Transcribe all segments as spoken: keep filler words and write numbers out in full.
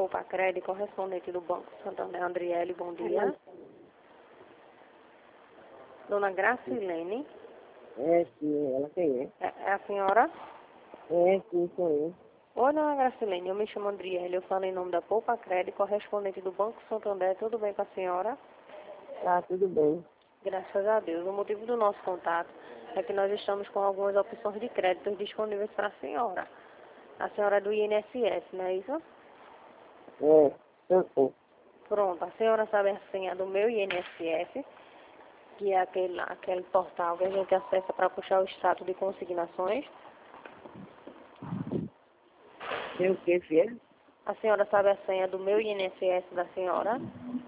Poupa Crédito, correspondente do Banco Santander, Andriele, bom dia. Dona Gracilene, É, sim, ela quem é? é, é a senhora? É, sim, sou eu. Oi, dona Gracilene, eu me chamo Andriele, eu falo em nome da Poupa Crédito, correspondente do Banco Santander, tudo bem com a senhora? Tá, tudo bem. Graças a Deus. O motivo do nosso contato é que nós estamos com algumas opções de crédito disponíveis para a senhora. A senhora é do I N S S, não é isso? É, eu sei. Pronto, a senhora sabe a senha do meu I N S S, que é aquele, aquele portal que a gente acessa para puxar o status de consignações. Tem o que, filha? A senhora sabe a senha do meu I N S S da senhora?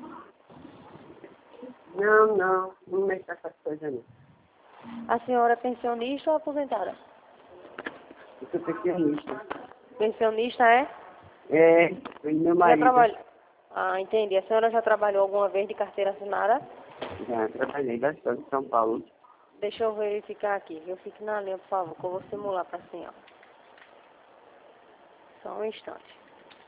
Não, não, não mexe com essas coisas não. A senhora é pensionista ou aposentada? Eu sou pensionista. Pensionista é? É, e meu Já marido trabalha... Ah, entendi. A senhora já trabalhou alguma vez de carteira assinada? já trabalhei bastante em São Paulo. Deixa eu verificar aqui, viu? Fique na linha, por favor, que eu vou simular para a senhora. Só um instante.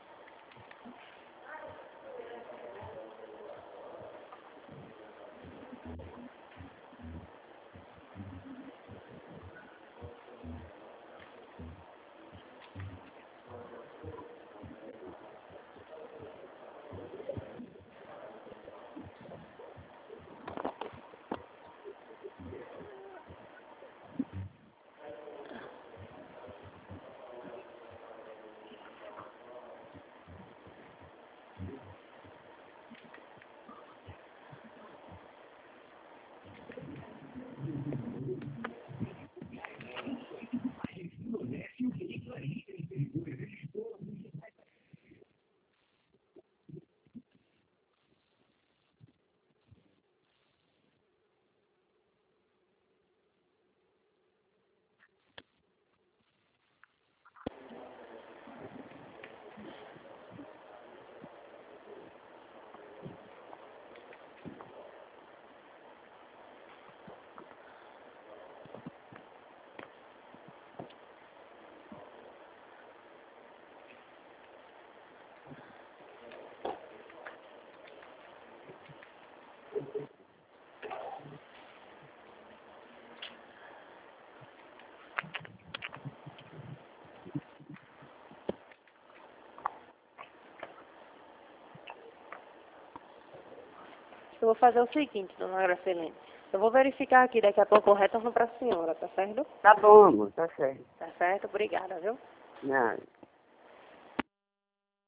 Eu vou fazer o seguinte, dona Gracilene. Eu vou verificar aqui, daqui a pouco eu retorno para a senhora, tá certo? Tá bom, amor, tá certo. Tá certo? Obrigada, viu? Nada.